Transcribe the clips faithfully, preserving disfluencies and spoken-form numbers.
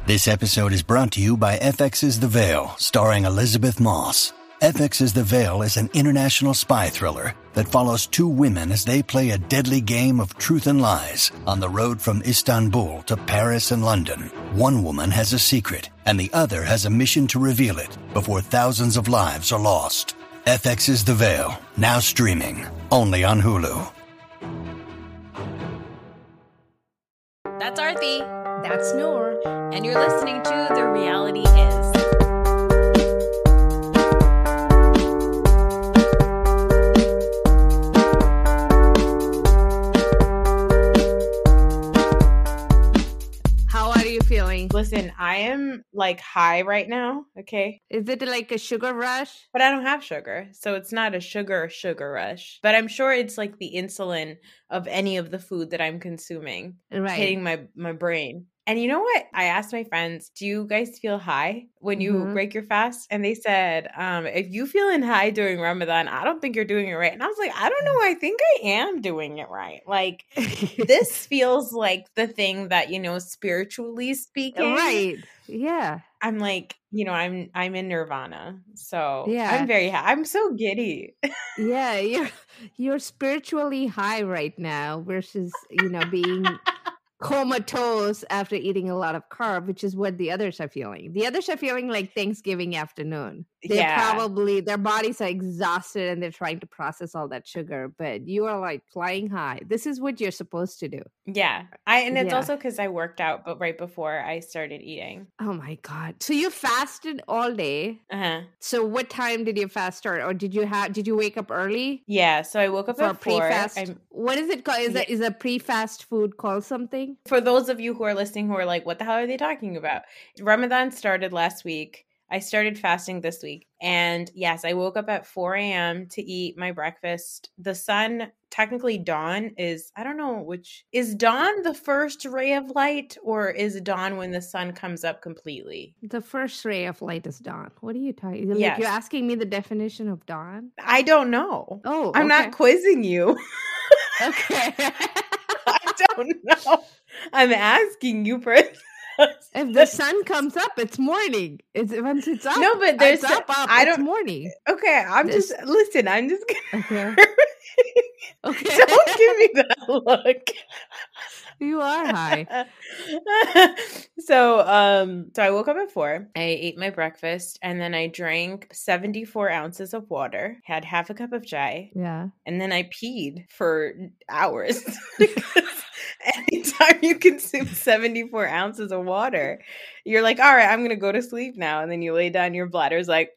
This episode is brought to you by F X's The Veil, starring Elizabeth Moss. F X's The Veil is an international spy thriller that follows two women as they play a deadly game of truth and lies on the road from Istanbul to Paris and London. One woman has a secret, and the other has a mission to reveal it before thousands of lives are lost. F X's The Veil, now streaming, only on Hulu. That's Arthi. That's Noor. And you're listening to The Reality Is. How are you feeling? Listen, I am like high right now, okay? Is it like a sugar rush? But I don't have sugar, so it's not a sugar sugar rush. But I'm sure it's like the insulin of any of the food that I'm consuming Right. hitting my, my brain. And you know what? I asked my friends, do you guys feel high when you Mhm. break your fast? And they said, um, if you feeling high during Ramadan, I don't think you're doing it right. And I was like, I don't know. I think I am doing it right. Like, this feels like the thing that, you know, spiritually speaking. Right. Yeah. I'm like, you know, I'm I'm in nirvana. So Yeah. I'm very high. I'm so giddy. Yeah. You're you're spiritually high right now versus, you know, being comatose after eating a lot of carb, which is what the others are feeling. The others are feeling like Thanksgiving afternoon. They Yeah. probably, their bodies are exhausted and they're trying to process all that sugar, but you are like flying high. This is what you're supposed to do. Yeah. I and it's Yeah. also because I worked out, but right before I started eating. Oh my God. So you fasted all day. Uh-huh. So what time did your fast start? Or did you have, did you wake up early Yeah. So I woke up for a at four. pre-fast? I'm- What is it called? Is, Yeah. a, is a pre-fast food called something? For those of you who are listening who are like, what the hell are they talking about? Ramadan started last week. I started fasting this week. And yes, I woke up at four a.m. to eat my breakfast. The sun, technically dawn is, I don't know which, is dawn the first ray of light or is dawn when the sun comes up completely? The first ray of light is dawn. What are you talking? Like Yes. you're asking me the definition of dawn? I don't know. Oh, I'm okay. not quizzing you. Okay. I don't know. I'm asking you first. If the sun comes up, it's morning. It's once it's up. No, but there's it's up, up. I it's don't- morning. Okay, I'm This- just listen. I'm just gonna. Okay. Okay. Don't give me that look. You are high. so, um, so I woke up at four. I ate my breakfast, and then I drank seventy-four ounces of water. Had half a cup of chai, Yeah. and then I peed for hours. Because anytime you consume seventy-four ounces of water, you're like, all right, I'm gonna go to sleep now, and then you lay down. Your bladder's like,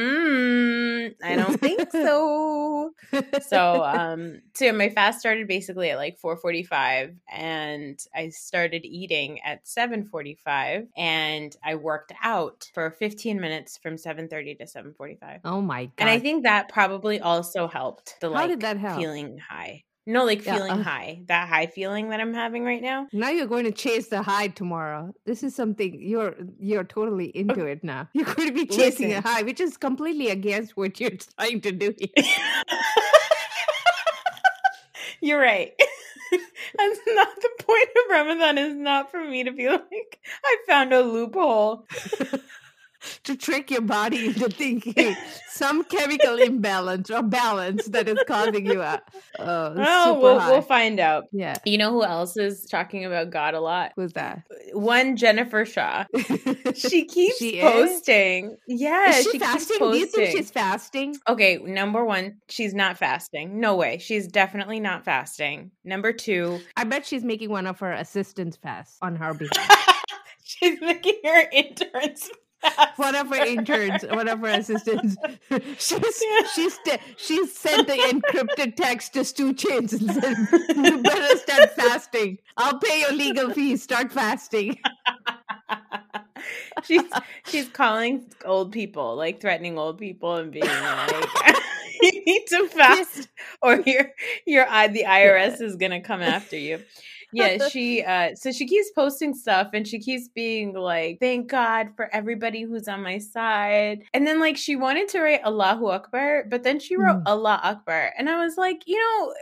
mm I don't think so. So, um, so my fast started basically at like four forty-five, and I started eating at seven forty-five, and I worked out for fifteen minutes from seven thirty to seven forty-five. Oh my God. And I think that probably also helped the How like did that help? feeling high. No, like Yeah, feeling uh- high. That high feeling that I'm having right now. Now you're going to chase the high tomorrow. This is something you're you're totally into it now. You're going to be chasing Listen. a high, which is completely against what you're trying to do here. You're right. That's not the point of Ramadan. Is not for me to be like, I found a loophole. To trick your body into thinking some chemical imbalance or balance that is causing you a uh, Oh, super we'll high. we'll find out. Yeah, You know who else is talking about God a lot? who's that? One Jennifer Shaw. She keeps She is? posting. Yeah, Is she, she keeps fasting? posting. Do you think she's fasting? Okay, number one, she's not fasting. No way. She's definitely not fasting. Number two, I bet she's making one of her assistants fast on her behalf. she's making her interns fast. One of her interns, one of her assistants, she's she's te- she's sent the encrypted text to Stu Chains and said, "You better start fasting. I'll pay your legal fees. Start fasting." she's she's calling old people, like threatening old people and being like, "You need to fast, or your your I the I R S is gonna come after you." Yeah, she uh so she keeps posting stuff and she keeps being like, thank God for everybody who's on my side. And then like she wanted to write Allahu Akbar, but then she wrote Mm. Allah Akbar. And I was like, you know,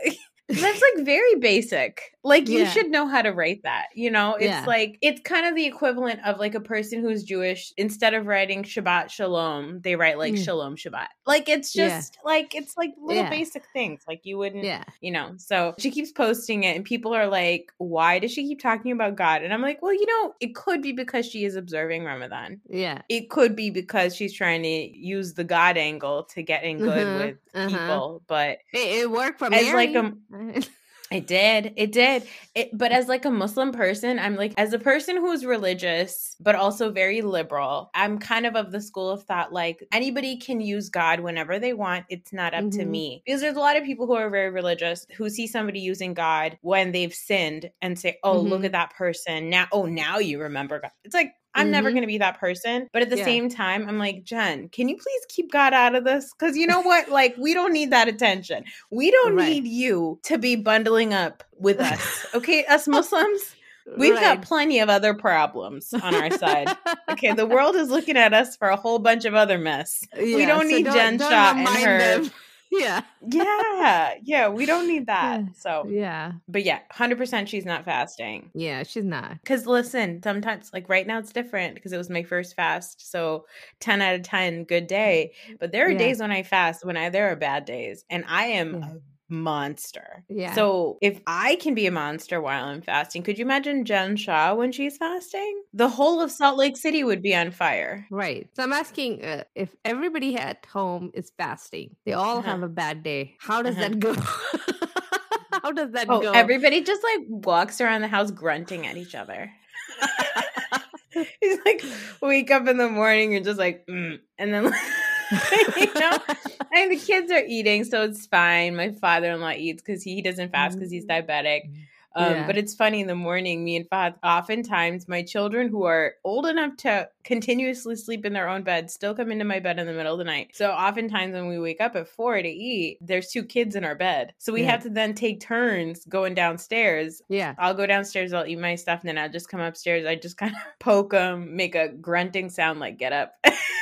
That's like very basic. Like you Yeah. should know how to write that, you know? It's Yeah. like, it's kind of the equivalent of like a person who's Jewish, instead of writing Shabbat Shalom, they write like Mm. Shalom Shabbat. Like it's Yeah. just like, it's like little Yeah. basic things. Like you wouldn't, Yeah. you know? So she keeps posting it and people are like, why does she keep talking about God? And I'm like, well, you know, it could be because she is observing Ramadan. Yeah. It could be because she's trying to use the God angle to get in good Uh-huh, with uh-huh. people. But It, it worked for as Mary. like a it did. It did. It, but as like a Muslim person, I'm like, as a person who's religious, but also very liberal, I'm kind of of the school of thought, like anybody can use God whenever they want. It's not up to Mhm. me. Because there's a lot of people who are very religious who see somebody using God when they've sinned and say, oh, look Mhm. at that person. Now, oh, now you remember God. It's like, I'm never Mhm. going to be that person. But at the Yeah. same time, I'm like, Jen, can you please keep God out of this? Because you know what? Like, we don't need that attention. We don't Right. need you to be bundling up with us. Okay, us Muslims, we've got Right. plenty of other problems on our side. Okay, the world is looking at us for a whole bunch of other mess. we Yeah, don't so need don't- Jen don't Shah and remind her. them. Yeah. Yeah, yeah, we don't need that. Yeah. So, Yeah. but yeah, one hundred percent she's not fasting. Yeah, she's not. Because listen, sometimes, like right now, it's different because it was my first fast. So ten out of ten, good day. But there are Yeah. days when I fast when I there are bad days, and I am Yeah. a monster. Yeah. So if I can be a monster while I'm fasting, could you imagine Jen Shah when she's fasting? The whole of Salt Lake City would be on fire. Right. So I'm asking uh, if everybody at home is fasting, they all Uh-huh. have a bad day. How does Uh-huh. that go? How does that Oh, go? everybody just like walks around the house grunting at each other. He's like, wake up in the morning, you're just like, mm. And then, you know, and the kids are eating, so it's fine. My father-in-law eats because he, he doesn't fast because he's diabetic. Um, Yeah. But it's funny in the morning, me and Fahad, oftentimes my children who are old enough to continuously sleep in their own bed still come into my bed in the middle of the night. So oftentimes when we wake up at four to eat, there's two kids in our bed. So we Yeah. have to then take turns going downstairs. Yeah. I'll go downstairs, I'll eat my stuff, and then I'll just come upstairs. I just kind of poke him, make a grunting sound like, get up.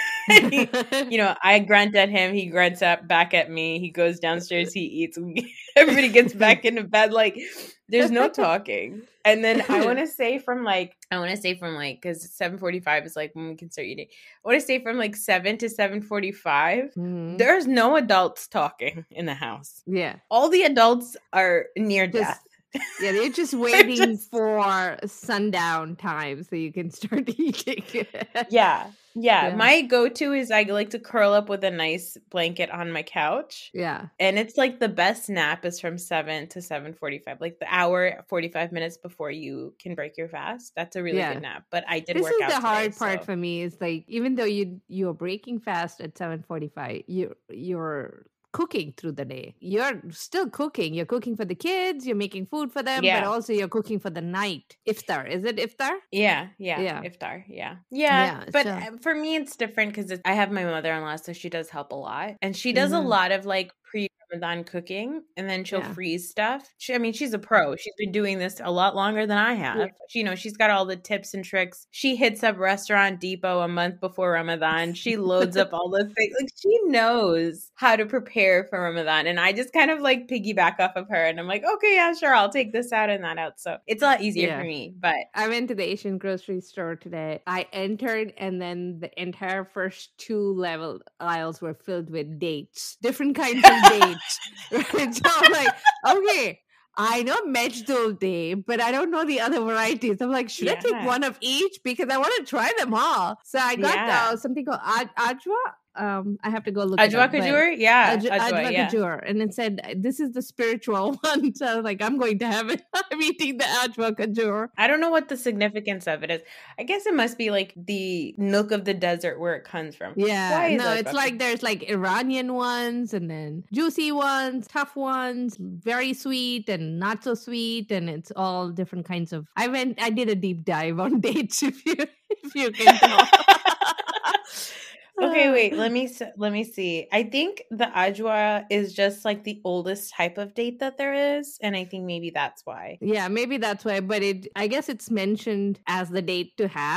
He, you know, I grunt at him, he grunts up back at me, he goes downstairs, he eats, everybody gets back into bed. Like there's no talking. And then I want to say from like I want to say from like because seven forty-five is like when we can start eating. I want to say from like seven to seven forty-five, Mhm. there's no adults talking in the house. Yeah. All the adults are near Just- death. Yeah, they're just waiting just- for sundown time so you can start eating. Yeah. Yeah, Yeah. my go-to is I like to curl up with a nice blanket on my couch. Yeah. And it's like the best nap is from seven to seven forty-five, like the hour, forty-five minutes before you can break your fast. That's a really Yeah. good nap. But I did This work is out the today, hard part so- for me is like even though you you're breaking fast at seven forty-five, you you're cooking through the day. You're still cooking. You're cooking for the kids, you're making food for them, Yeah. but also you're cooking for the night. Iftar. Is it iftar? Yeah, yeah, Yeah. iftar, yeah, yeah. Yeah, but so- uh, for me, it's different because I have my mother-in-law, so she does help a lot, and she does Mhm. a lot of like pre-Ramadan cooking, and then she'll Yeah. freeze stuff. She, I mean, she's a pro. She's been doing this a lot longer than I have. Yeah. She, you know, she's got all the tips and tricks. She hits up Restaurant Depot a month before Ramadan. She loads up all the things. Like she knows how to prepare for Ramadan, and I just kind of like piggyback off of her, and I'm like, okay, yeah, sure, I'll take this out and that out. So it's a lot easier Yeah. for me, but. I went to the Asian grocery store today. I entered, and then the entire first two level aisles were filled with dates, different kinds of dates. Right? So I'm like, okay, I know Mejdul Day, but I don't know the other varieties. I'm like, should I take Yeah. one of each because I want to try them all? So I got Yeah. uh, something called Aj- Ajwa. Um, I have to go look. it Ajwa up, but- Kajur? Yeah. Aj- Ajwa, Ajwa yeah. Kajur. And it said, this is the spiritual one. So I was like, I'm going to have it. I'm eating the Ajwa Kajur. I don't know what the significance of it is. I guess it must be like the nook of the desert where it comes from. Yeah, Why is no, Ajwa it's like there's like Iranian ones and then juicy ones, tough ones, very sweet and not so sweet, and it's all different kinds of. I went, I did a deep dive on dates if you if you can tell. Okay, wait. Let me s- let me see. I think the ajwa is just like the oldest type of date that there is, and I think maybe that's why. Yeah, maybe that's why. But it, I guess it's mentioned as the date to have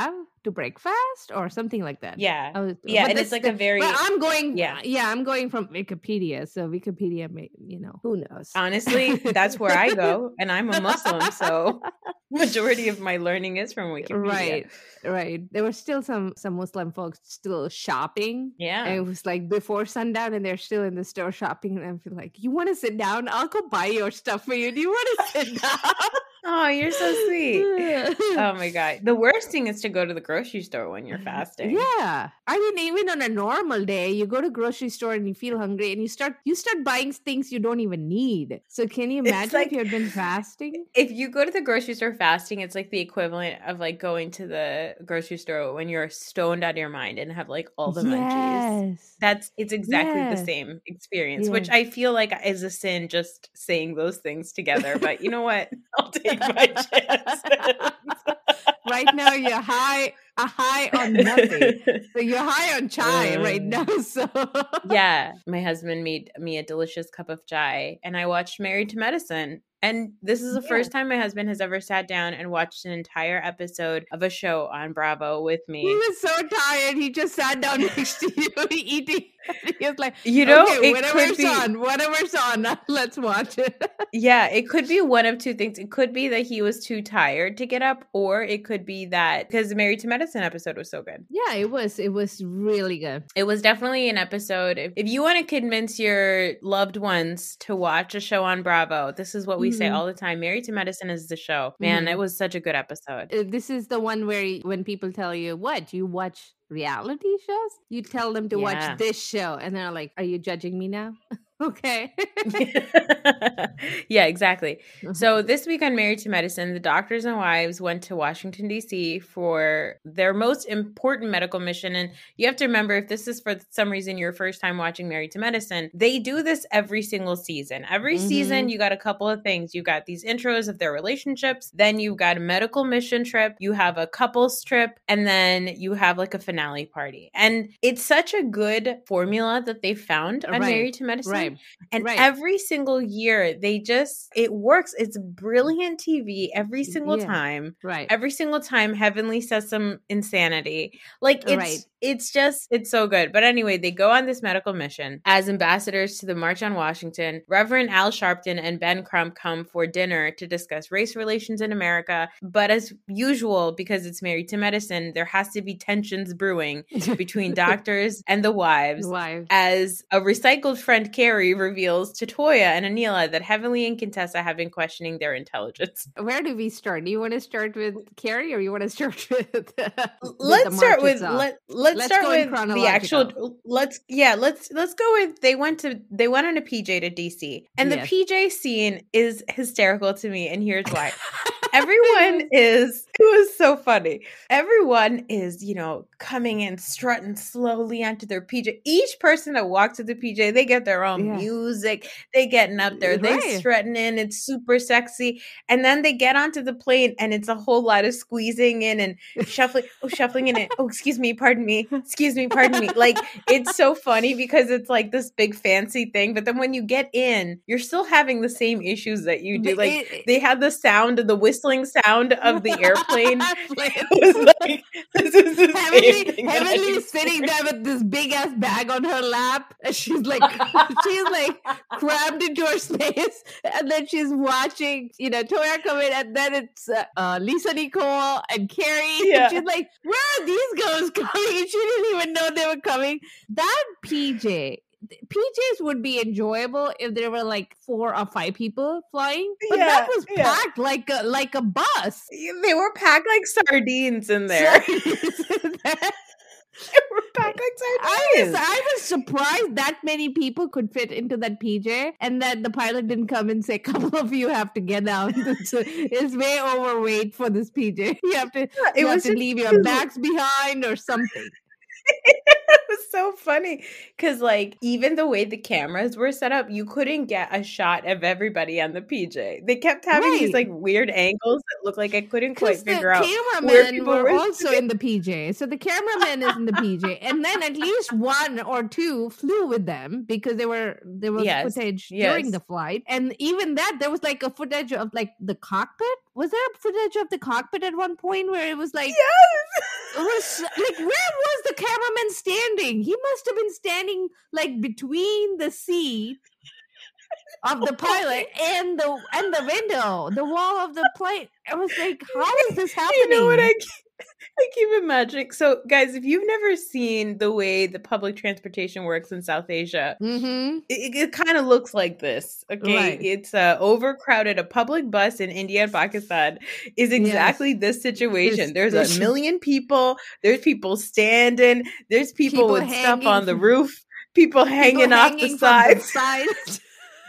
to breakfast or something like that. Yeah. I was, Yeah, but and it's that's like the- a very But I'm going. Yeah. Yeah, yeah. I'm going from Wikipedia. So Wikipedia, may, you know, who knows? Honestly, that's where I go, and I'm a Muslim, so majority of my learning is from Wikipedia. Right, right. There were still some some Muslim folks still shopping. Yeah. And it was like before sundown, and they're still in the store shopping. And I feel like, you want to sit down? I'll go buy your stuff for you. Do you want to sit down? Oh, you're so sweet. Oh my God. The worst thing is to go to the grocery store when you're fasting. Yeah. I mean, even on a normal day, you go to grocery store and you feel hungry and you start you start buying things you don't even need. So can you It's imagine like- if you had been fasting? If you go to the grocery store fasting, it's like the equivalent of like going to the grocery store when you're stoned out of your mind and have like all the munchies. Yes. That's it's exactly the Yes. same experience, which Yes. I feel like is a sin just saying those things together. But you know what? I'll take my chances. Right now you're high a high on nothing. So you're high on chai right Uh, now. So Yeah, my husband made me a delicious cup of chai, and I watched Married to Medicine. And this is the Yeah. first time my husband has ever sat down and watched an entire episode of a show on Bravo with He me. was so tired. He just sat down next to you eating. He was like, You know, okay, it whatever's could be on, whatever's on, let's watch it. yeah, it could be one of two things. It could be that he was too tired to get up, or it could be that because the Married to Medicine episode was so good. Yeah, it was. It was really good. It was definitely an episode. If, if you want to convince your loved ones to watch a show on Bravo, this is what we say Mhm. all the time. Married to Medicine is the show. Man, Mhm. it was such a good episode. Uh, This is the one where y- when people tell you, what, you watch reality shows? You tell them to Yeah. watch this show. And they're like, are you judging me now? Okay. Yeah, exactly. So this week on Married to Medicine, the doctors and wives went to Washington, D C for their most important medical mission. And you have to remember, if this is for some reason your first time watching Married to Medicine, they do this every single season. Every Mhm. season, you got a couple of things. You got these intros of their relationships. Then you've got a medical mission trip. You have a couples trip. And then you have like a finale party. And it's such a good formula that they found on Right. Married to Medicine. Right. And Right. every single year, they just, it works. It's brilliant T V every single Yeah. time. Right. Every single time, Heavenly says some insanity. Like, it's, Right. it's just, it's so good. But anyway, they go on this medical mission as ambassadors to the March on Washington. Reverend Al Sharpton and Ben Crump come for dinner to discuss race relations in America. But as usual, because it's Married to Medicine, there has to be tensions brewing between doctors and the wives. Wives. As a recycled friend, Carrie, reveals to Toya and Anila that Heavenly and Contessa have been questioning their intelligence. Where do we start? Do you want to start with Carrie or you want to start with, with the Let's start march with itself? let let's, Let's start go in with the actual chronological. let's yeah, let's let's go with they went to they went on a P J to D C. And the Yes. P J scene is hysterical to me, and here's why. Everyone is, it was so funny. Everyone is, you know, coming in, strutting slowly onto their P J. Each person that walks to the P J, they get their own Yeah. music. They getting up there, they Right. strutting in. It's super sexy. And then they get onto the plane, and it's a whole lot of squeezing in and shuffling. Oh, shuffling in it. Oh, excuse me, pardon me. Excuse me, pardon me. Like, it's so funny because it's like this big fancy thing. But then when you get in, you're still having the same issues that you do. The- Like, it- they had the sound of the whistling sound of the airplane. Plane. It was like, this is the same Heavenly, thing that I Heavenly used to sitting hear. there with this big ass bag on her lap. And she's like, she's like crammed into her space. And then she's watching, you know, Toya come in. And then it's uh, uh, Lisa Nicole and Carrie. Yeah. And she's like, where are these girls coming? And she didn't even know they were coming. That P J. P Js would be enjoyable if there were like four or five people flying, but Yeah, that was yeah. packed like a like a bus. They were packed like sardines in there. So- They were packed like I was, sardines. I was surprised that many people could fit into that P J, and that the pilot didn't come and say, "A couple of you have to get out. It's, it's way overweight for this P J. You have to, it you have was to just- leave your bags behind or something." It was so funny because, like, even the way the cameras were set up, you couldn't get a shot of everybody on the P J. They kept having these Right. like weird angles that looked like I couldn't quite Because the figure out where cameramen people were were also in the P J. So the cameraman is in the P J, and then at least one or two flew with them because there were there was Yes, footage during yes. the flight, and even that there was like a footage of like the cockpit. Was there a footage of the cockpit at one point where it was like Yes. was like, where was the cameraman standing? He must have been standing like between the seat of the pilot and the and the window, the wall of the plane. I was like, how is this happening? You know what I I keep imagining. So, guys, if you've never seen the way the public transportation works in South Asia, mm-hmm. it, it kind of looks like this. Okay, Right. It's uh, overcrowded. A public bus in India and Pakistan is exactly yes. this situation. There's, there's a million people. There's people standing. There's people, people with stuff on the roof. People hanging people off hanging the sides. The sides.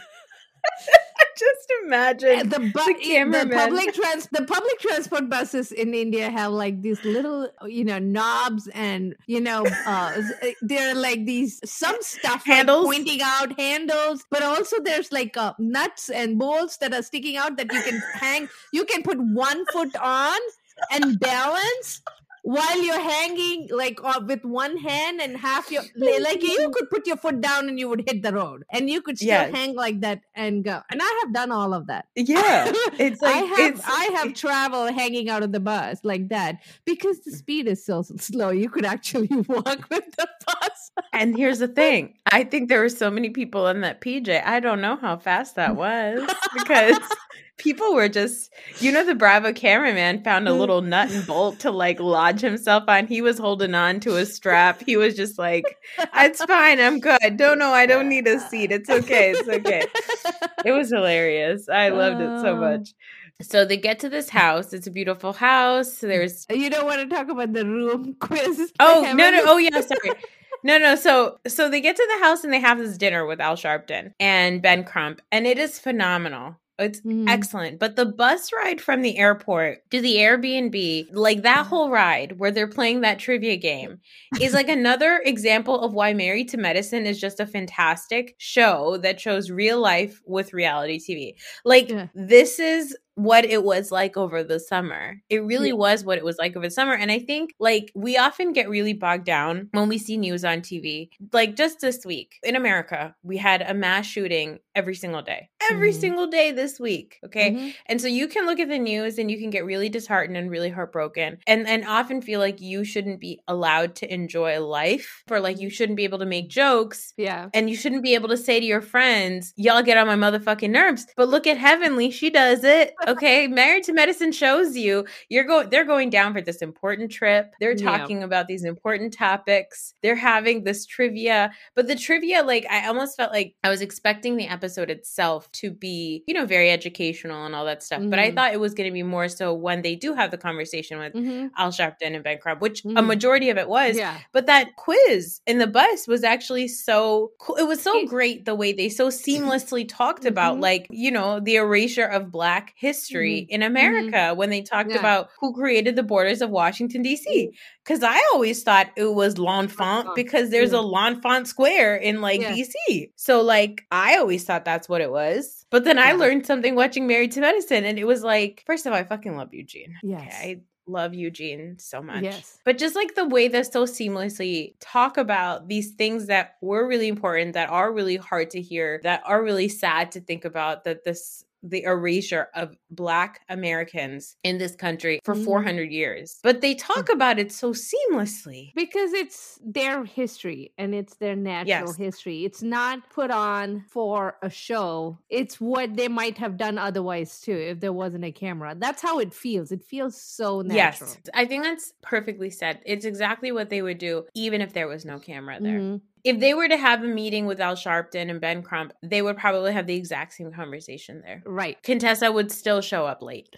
Just imagine the, bu- the, the public trans the public transport buses in India have like these little, you know, knobs and, you know, uh, they're like these some stuff handles like pointing out handles, but also there's like uh, nuts and bolts that are sticking out that you can hang. You can put one foot on and balance while you're hanging like uh, with one hand and half your like you could put your foot down and you would hit the road and you could still yes. hang like that and go. And I have done all of that. Yeah, it's like I have it's, I have traveled hanging out of the bus like that because the speed is so slow. You could actually walk with the bus. And here's the thing: I think there were so many people in that P J. I don't know how fast that was because. People were just, you know, the Bravo cameraman found a little nut and bolt to like lodge himself on. He was holding on to a strap. He was just like, it's fine. I'm good. Don't know. I don't need a seat. It's okay. It's okay. It was hilarious. I loved it so much. So they get to this house. It's a beautiful house. There's. You don't want to talk about the room quiz? Oh, no, no. Oh, yeah. Sorry. No, no. So, so they get to the house and they have this dinner with Al Sharpton and Ben Crump, and it is phenomenal. It's mm. excellent. But the bus ride from the airport to the Airbnb, like that whole ride where they're playing that trivia game is like another example of why Married to Medicine is just a fantastic show that shows real life with reality T V. Like yeah. this is what it was like over the summer. It really yeah. was what it was like over the summer. And I think like we often get really bogged down when we see news on T V. Like just this week in America, we had a mass shooting every single day, every mm-hmm. single day this week. Okay. Mm-hmm. And so you can look at the news and you can get really disheartened and really heartbroken and, and often feel like you shouldn't be allowed to enjoy life or like you shouldn't be able to make jokes. Yeah. And you shouldn't be able to say to your friends, y'all get on my motherfucking nerves. But look at Heavenly. She does it. Okay, Married to Medicine shows you you're going. They're going down for this important trip. They're talking yeah. about these important topics. They're having this trivia, but the trivia, like I almost felt like I was expecting the episode itself to be, you know, very educational and all that stuff. Mm-hmm. But I thought it was going to be more so when they do have the conversation with mm-hmm. Al Sharpton and Ben Crump, which mm-hmm. a majority of it was. Yeah. But that quiz in the bus was actually so cool. It was so great the way they so seamlessly talked mm-hmm. about, like, you know, the erasure of Black history. Mm-hmm. in America mm-hmm. when they talked yeah. about who created the borders of Washington, D C. Because I always thought it was L'Enfant because there's yeah. a L'Enfant Square in like yeah. D C. So like I always thought that's what it was. But then yeah. I learned something watching Married to Medicine and it was like, first of all, I fucking love Eugene. Yes. Okay, I love Eugene so much. Yes. But just like the way they so seamlessly talk about these things that were really important, that are really hard to hear, that are really sad to think about, that this the erasure of Black Americans in this country for mm. four hundred years. But they talk about it so seamlessly. Because it's their history and it's their natural yes. history. It's not put on for a show. It's what they might have done otherwise too if there wasn't a camera. That's how it feels. It feels so natural. Yes, I think that's perfectly said. It's exactly what they would do even if there was no camera there. Mm-hmm. If they were to have a meeting with Al Sharpton and Ben Crump, they would probably have the exact same conversation there. Right. Contessa would still show up late.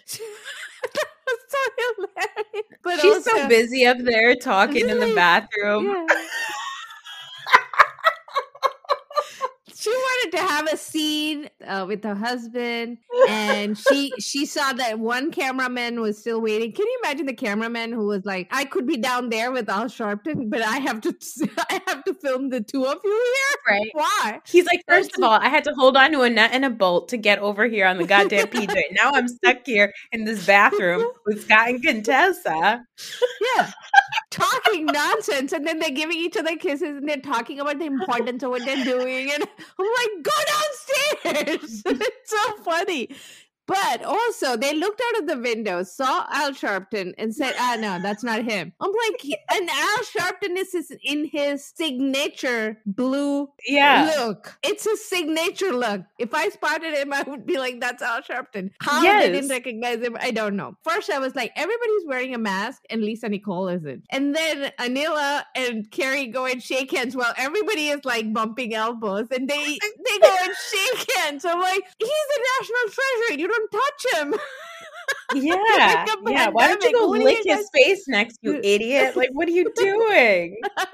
That's so hilarious. But She's also, so busy up there talking in the bathroom. Yeah. She wanted to have a scene uh, with her husband, and she she saw that one cameraman was still waiting. Can you imagine the cameraman who was like, "I could be down there with Al Sharpton, but I have to I have to film the two of you here." Right? Why? He's like, first of all, I had to hold on to a nut and a bolt to get over here on the goddamn P J. Now I'm stuck here in this bathroom with Scott and Contessa. Yeah. Talking nonsense, and then they're giving each other kisses and they're talking about the importance of what they're doing, and I'm like, go downstairs. It's so funny. But also, they looked out of the window, saw Al Sharpton, and said, "Ah, no, that's not him." I'm like, and Al Sharpton is in his signature blue Yeah. look. It's his signature look. If I spotted him, I would be like, "That's Al Sharpton." How Yes. they didn't recognize him, I don't know. First, I was like, everybody's wearing a mask, and Lisa Nicole isn't. And then Anila and Carrie go and shake hands while everybody is like bumping elbows, and they they go and shake hands. So I'm like, he's a national treasure. You don't touch him. Yeah. Like yeah. Why don't you go What lick you his guys- face next, you idiot? Like, what are you doing?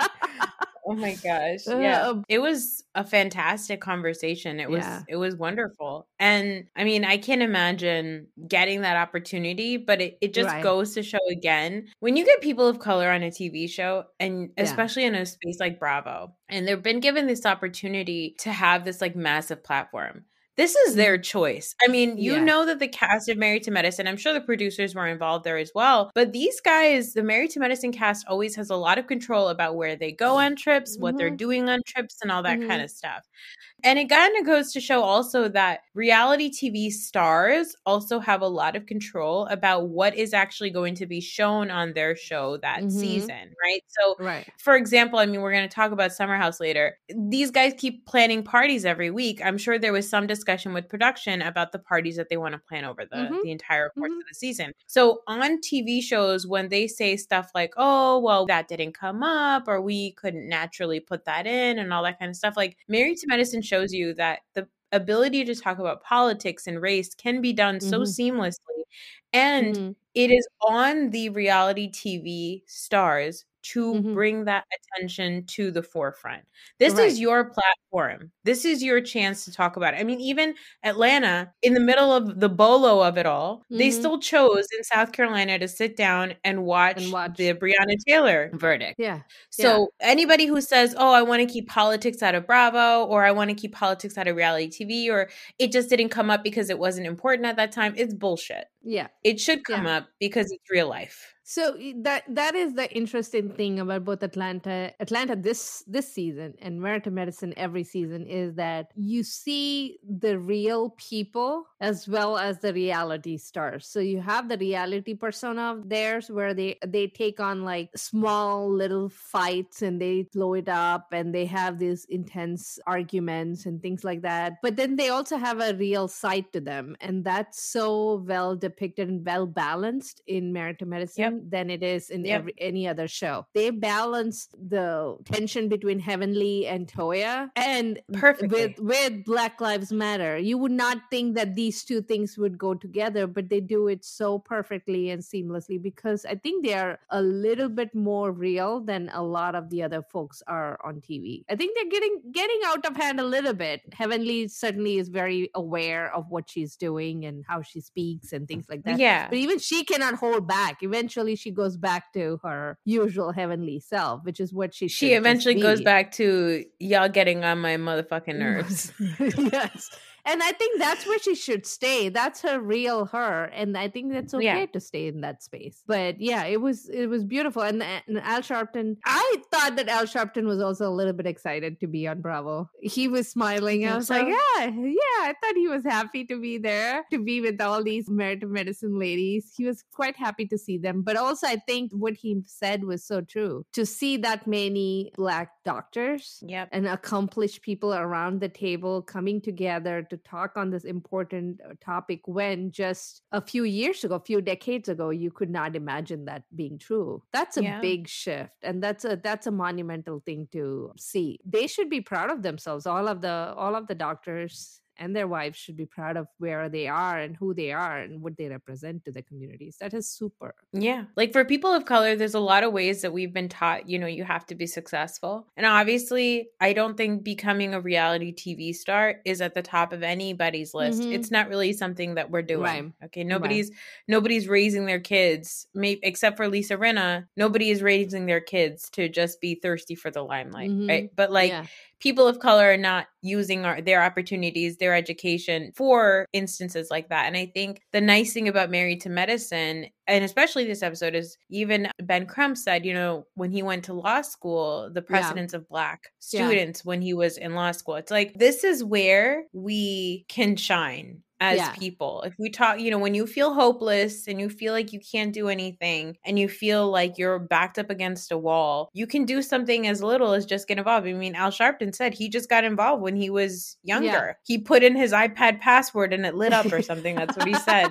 Oh my gosh. Yeah. Uh, It was a fantastic conversation. It was Yeah. it was wonderful. And I mean, I can't imagine getting that opportunity, but it, it just Right. goes to show again, when you get people of color on a T V show, and Yeah. especially in a space like Bravo, and they've been given this opportunity to have this like massive platform. This is their choice. I mean, you Yeah. know that the cast of Married to Medicine, I'm sure the producers were involved there as well, but these guys, the Married to Medicine cast always has a lot of control about where they go on trips, what they're Mhm. doing on trips, and all that Mhm. kind of stuff. And it kind of goes to show also that reality T V stars also have a lot of control about what is actually going to be shown on their show that Mhm. season, right? So, Right. for example, I mean, we're going to talk about Summer House later. These guys keep planning parties every week. I'm sure there was some discussion with production about the parties that they want to plan over the, Mhm. the entire course Mhm. of the season. So on T V shows, when they say stuff like, oh, well, that didn't come up, or we couldn't naturally put that in, and all that kind of stuff, like Married to Medicine shows you that the ability to talk about politics and race can be done so Mhm. seamlessly. And Mhm. it is on the reality T V stars to Mhm. bring that attention to the forefront. This Right. is your platform. This is your chance to talk about it. I mean, even Atlanta, in the middle of the bolo of it all, they Mhm. still chose in South Carolina to sit down and watch, And watch. the Breonna Taylor verdict. Yeah. So anybody who says, oh, I want to keep politics out of Bravo, or I want to keep politics out of reality T V, or it just didn't come up because it wasn't important at that time, it's bullshit. Yeah. It should come Yeah. up because it's real life. So i- that that is the interesting thing about both Atlanta, Atlanta this this season and Married to Medicine every season is that you see the real people as well as the reality stars. So you have the reality persona of theirs where they they take on like small little fights and they blow it up and they have these intense arguments and things like that. But then they also have a real side to them, and that's so well depicted and well balanced in Married to Medicine Yep. than it is in Yep. every any other show. They balanced the tension between Heavenly and Toya, and Perfectly. with with Black Lives Matter. You would not think that these two things would go together, but they do it so perfectly and seamlessly because I think they are a little bit more real than a lot of the other folks are on T V. I think they're getting getting out of hand a little bit. Heavenly certainly is very aware of what she's doing and how she speaks and things like that. Yeah. But even she cannot hold back. Eventually, she goes back to her usual Heavenly self, which is what she She should just eventually goes be. back to y'all getting on my motherfucking nerves. Yes. And I think that's where she should stay. That's her real her. And I think that's okay Yeah. to stay in that space. But yeah, it was it was beautiful. And, and Al Sharpton, I thought that Al Sharpton was also a little bit excited to be on Bravo. He was smiling. You I think was so? like, yeah, yeah. I thought he was happy to be there, to be with all these Married to Medicine ladies. He was quite happy to see them. But also I think what he said was so true. To see that many Black doctors Yep. and accomplished people around the table coming together to talk on this important uh, topic when just a few years ago, a few decades ago, you could not imagine that being true. That's a Yeah. big shift, and that's a that's a monumental thing to see. They should be proud of themselves. All of the all of the doctors and their wives should be proud of where they are and who they are and what they represent to the communities. That is super. Yeah. Like for people of color, there's a lot of ways that we've been taught, you know, you have to be successful. And obviously, I don't think becoming a reality T V star is at the top of anybody's list. Mhm. It's not really something that we're doing. Right. Okay. Nobody's nobody's raising their kids, maybe except for Lisa Rinna. Nobody is raising their kids to just be thirsty for the limelight. Mhm. Right. But like Yeah. people of color are not using our, their opportunities, their education for instances like that. And I think the nice thing about Married to Medicine, and especially this episode, is even Ben Crump said, you know, when he went to law school, the precedence of Black Yeah. students when he was in law school, it's like, this is where we can shine. as Yeah. people. If we talk, you know, when you feel hopeless and you feel like you can't do anything and you feel like you're backed up against a wall, you can do something as little as just get involved. I mean, Al Sharpton said he just got involved when he was younger. Yeah. He put in his iPad password and it lit up or something. That's what he said.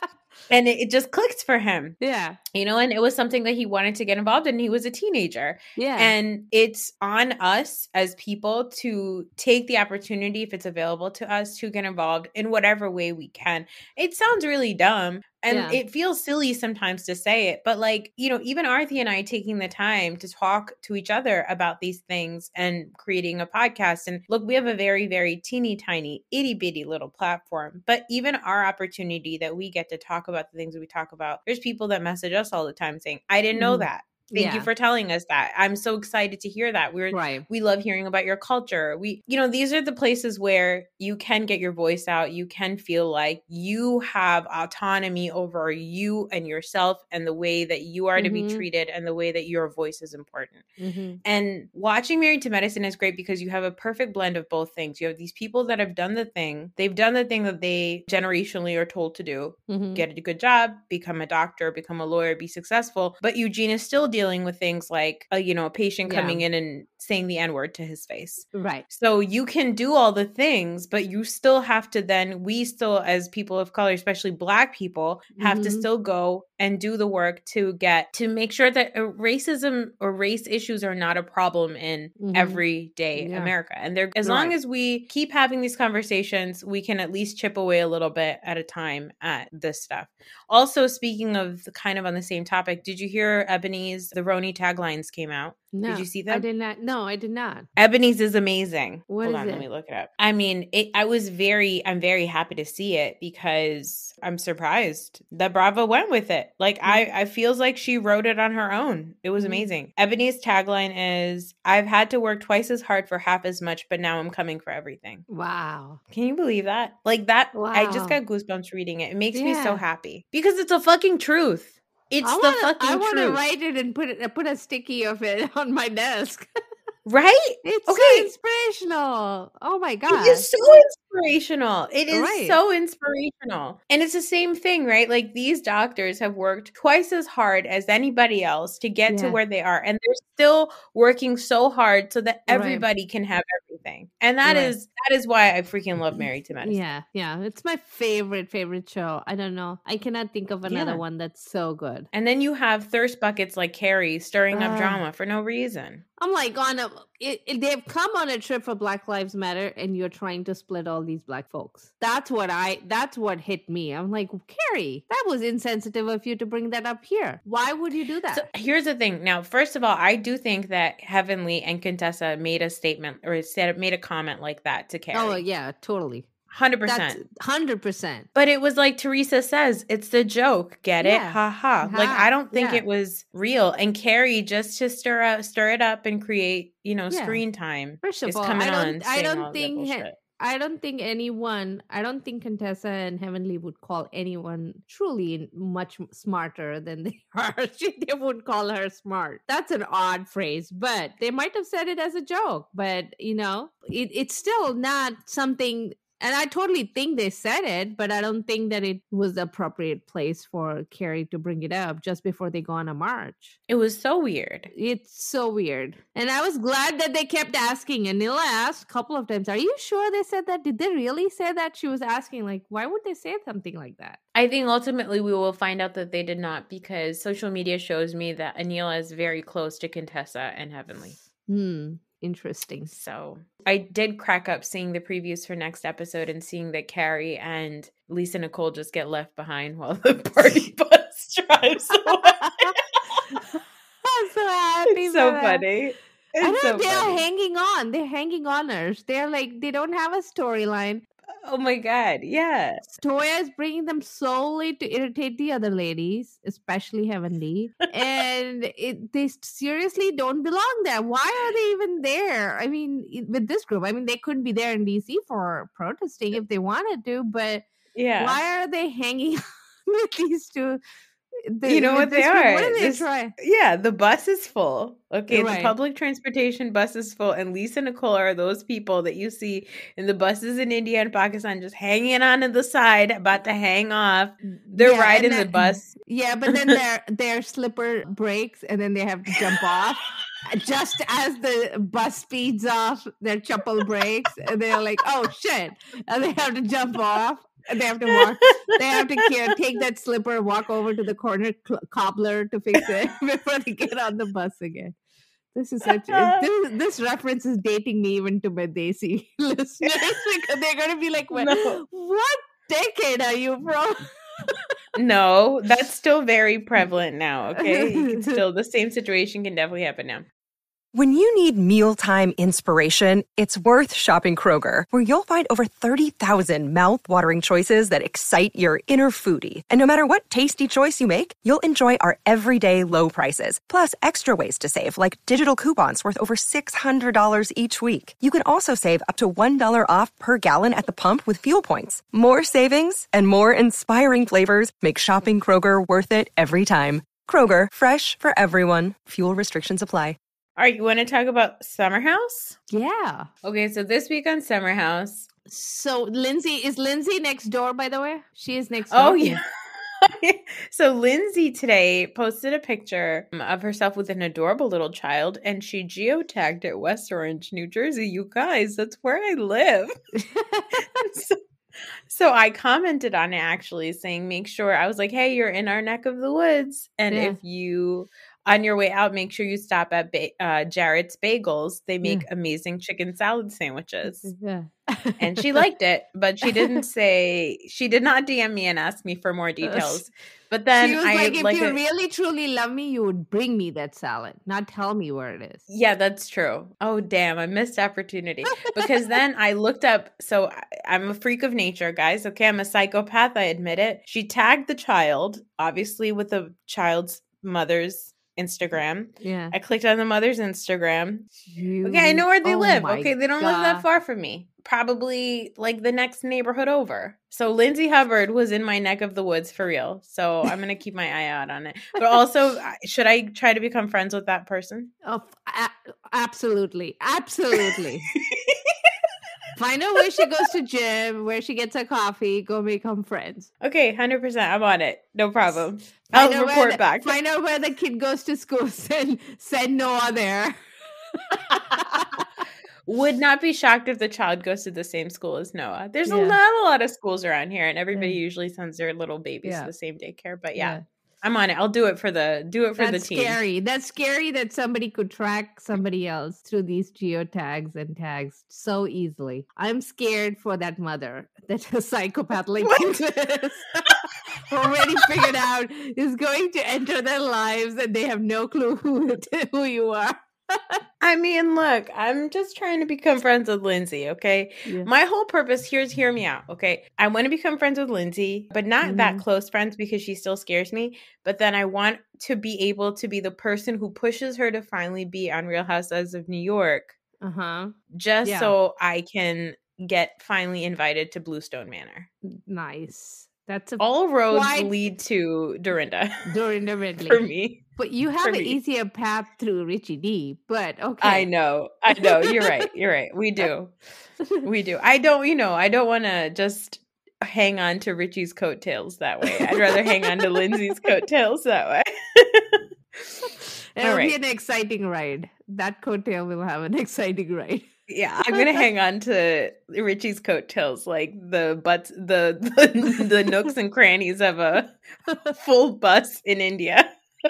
And it, it just clicked for him. Yeah. You know, and it was something that he wanted to get involved in. He was a teenager. Yeah. And it's on us as people to take the opportunity, if it's available to us, to get involved in whatever way we can. It sounds really dumb. And Yeah. it feels silly sometimes to say it, but like, you know, even Arthi and I taking the time to talk to each other about these things and creating a podcast. And look, we have a very, very teeny tiny, itty bitty little platform, but even our opportunity that we get to talk about the things that we talk about, there's people that message us all the time saying, I didn't know Mhm. that. Thank Yeah. you for telling us that. I'm so excited to hear that. We're Right. we love hearing about your culture. We, you know, these are the places where you can get your voice out. You can feel like you have autonomy over you and yourself and the way that you are to be Mhm. treated and the way that your voice is important. Mhm. And watching Married to Medicine is great because you have a perfect blend of both things. You have these people that have done the thing. They've done the thing that they generationally are told to do. Mhm. Get a good job, become a doctor, become a lawyer, be successful. But Eugene is still dealing with things like, a, you know, a patient Yeah. coming in and saying the N-word to his face. Right. So you can do all the things, but you still have to then, we still, as people of color, especially Black people, have to Mhm. still go and do the work to get, to make sure that uh, racism or race issues are not a problem in Mhm. everyday Yeah. America. And they're, as long Right. as we keep having these conversations, we can at least chip away a little bit at a time at this stuff. Also, speaking of kind of on the same topic, did you hear Ebony's, the Roni taglines came out? No, Did you see I them? did not. No, I did not. Ebony's is amazing. What Hold is on, let it? me look it up. I mean, it, I was very, I'm very happy to see it because I'm surprised that Bravo went with it. Like, I, I feels like she wrote it on her own. It was Mhm. amazing. Ebony's tagline is, I've had to work twice as hard for half as much, but now I'm coming for everything. Wow. Can you believe that? Like that, I just Wow. got goosebumps reading it. It makes me so Yeah. happy because it's a fucking truth. It's I the wanna, fucking I want to truth. write it and put it, put a sticky of it on my desk. Right? It's Okay. so inspirational. Oh my It gosh. is so inspirational. It is Right. so inspirational. And it's the same thing, right? Like these doctors have worked twice as hard as anybody else to get to Yeah. where they are. And they're still working so hard so that Right. everybody can have everything. And that Right. is that is why I freaking love Married to Medicine. Yeah, yeah. It's my favorite, favorite show. I don't know. I cannot think of another Yeah. one that's so good. And then you have thirst buckets like Carrie stirring up Ugh. drama for no reason. I'm like on a it, it- they've come on a trip for Black Lives Matter and you're trying to split all these black folks. That's what I that's what hit me. I'm like, Carrie, that was insensitive of you to bring that up here. Why would you do that? So here's the thing. Now, first of all, I do think that Heavenly and Contessa made a statement or said made a comment like that to Carrie. Oh yeah, totally. one hundred That's percent. one hundred percent. But it was like Teresa says, it's the joke. Get it? Yeah. Ha ha. Like Ha, I don't think yeah. it was real. And Carrie, just to stir up, stir it up and create, you know, Yeah. screen time, First of is all, coming I on. don't I saying all don't that think he- bullshit. I don't think anyone, I don't think Contessa and Heavenly would call anyone truly much smarter than they are. They would call her smart. That's an odd phrase, but they might have said it as a joke. But, you know, it, it's still not something. And I totally think they said it, but I don't think that it was the appropriate place for Carrie to bring it up just before they go on a march. It was so weird. It's so weird. And I was glad that they kept asking. And Nila asked a couple of times, are you sure they said that? Did they really say that? She was asking, like, why would they say something like that? I think ultimately we will find out that they did not because social media shows me that Anila is very close to Contessa and Heavenly. Hmm. Interesting. So I did crack up seeing the previews for next episode and seeing that Carrie and Lisa Nicole just get left behind while the party bus drives away. I'm so happy. It's so for them. funny. I know It's so they're funny. hanging on. They're hanging oners. They're like, they don't have a storyline. Oh my God. Yeah. Toya is bringing them solely to irritate the other ladies, especially Heavenly. And it, they seriously don't belong there. Why are they even there? I mean, i- with this group, I mean, they couldn't be there in D C for protesting if they wanted to, but Yeah. why are they hanging with these two? The, You know what they this one, are? what do they This, try? yeah, the bus is full. Okay, the Right. public transportation bus is full, and Lisa Nicole are those people that you see in the buses in India and Pakistan just hanging on to the side, about to hang off. They're Yeah, riding and the that- bus. Yeah, but then their their slipper breaks and then they have to jump off. Just as the bus speeds off, their chappal breaks and they're like, oh shit. And they have to jump off and they have to walk. They have to care, take that slipper, walk over to the corner cl- cobbler to fix it before they get on the bus again. This is such this, this reference is dating me even to my Desi listeners because they're gonna be like, what, No. what decade are you from? No, that's still very prevalent now. Okay, you can still the same situation can definitely happen now. When you need mealtime inspiration, it's worth shopping Kroger, where you'll find over thirty thousand mouthwatering choices that excite your inner foodie. And no matter what tasty choice you make, you'll enjoy our everyday low prices, plus extra ways to save, like digital coupons worth over six hundred dollars each week. You can also save up to one dollar off per gallon at the pump with fuel points. More savings and more inspiring flavors make shopping Kroger worth it every time. Kroger, fresh for everyone. Fuel restrictions apply. All right, you want to talk about Summer House? Yeah. Okay, so this week on Summer House. So Lindsay, is Lindsay next door, by the way? She is next door. Oh, yeah. So Lindsay today posted a picture of herself with an adorable little child, and she geotagged at West Orange, New Jersey. You guys, that's where I live. so, so I commented on it, actually, saying, make sure, I was like, hey, you're in our neck of the woods. And Yeah. if you... on your way out, make sure you stop at ba- uh, Jarrett's Bagels. They make Yeah. amazing chicken salad sandwiches. Yeah. And she liked it, but she didn't say, she did not D M me and ask me for more details. But then She was I like, if like you it- really truly love me, you would bring me that salad, not tell me where it is. Yeah, that's true. Oh, damn. I missed opportunity. Because then I looked up. So I, I'm a freak of nature, guys. Okay. I'm a psychopath. I admit it. She tagged the child, obviously, with the child's mother's Instagram. Yeah. I clicked on the mother's Instagram. You- Okay, I know where they oh live. my Okay, they don't live that God. far from me. Probably like the next neighborhood over. So Lindsay Hubbard was in my neck of the woods for real. So I'm going to keep my eye out on it. But also, should I try to become friends with that person? Oh, a- absolutely. Absolutely. Find out where she goes to gym, where she gets her coffee, go become friends. Okay, one hundred percent. I'm on it. No problem. Find I'll out where report the- back. Find out where the kid goes to school. Send, send Noah there. Would not be shocked if the child goes to the same school as Noah. There's a Yeah. not a lot of schools around here, and everybody Yeah. usually sends their little babies Yeah. to the same daycare. But yeah, Yeah. I'm on it. I'll do it for the do it for That's the team. scary. That's scary that somebody could track somebody else through these geotags and tags so easily. I'm scared for that mother that a psychopath like What? you is already figured out is going to enter their lives and they have no clue who, who you are. I mean, look, I'm just trying to become friends with Lindsay, okay? Yeah. My whole purpose here's hear me out, okay? I want to become friends with Lindsay, but not that Mhm. close friends because she still scares me. But then I want to be able to be the person who pushes her to finally be on Real Housewives of New York, Uh-huh. just Yeah. so I can get finally invited to Bluestone Manor. Nice. That's a All roads Quite- lead to Dorinda during the Ridley. for me. But you have for an me. easier path through Richie D. But okay. I know. I know. You're right. You're right. We do. We do. I don't, you know, I don't want to just hang on to Richie's coattails that way. I'd rather hang on to Lindsay's coattails that way. It'll All be right. an exciting ride. That coattail will have an exciting ride. Yeah, I'm gonna hang on to Richie's coattails like the butts, the, the the nooks and crannies of a full bus in India.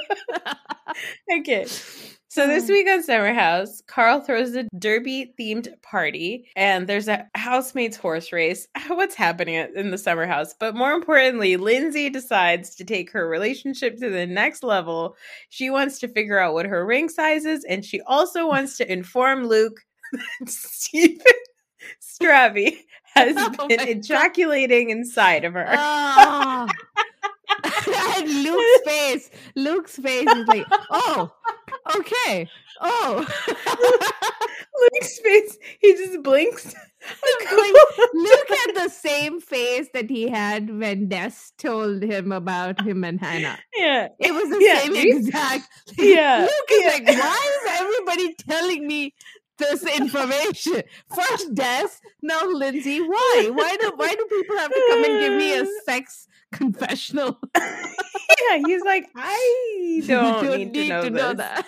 Okay. So this week on Summer House, Carl throws a derby themed party and there's a housemates horse race. What's happening at- in the Summer House? But more importantly, Lindsay decides to take her relationship to the next level. She wants to figure out what her ring size is, and she also wants to inform Luke that Stephen Stravy has Oh been my God. ejaculating inside of her. Oh. And Luke's face. Luke's face is like, oh, okay. Oh. Luke's face, he just blinks I'm going, Luke had the same face that he had when Des told him about him and Hannah. Yeah. It was the Yeah, same do you- exact. Yeah, Luke is yeah. like, why is everybody telling me this information? First Des, now Lindsay. Why? Why do why do people have to come and give me a sex confessional? Yeah, he's like, I don't, need, to, know, this. that.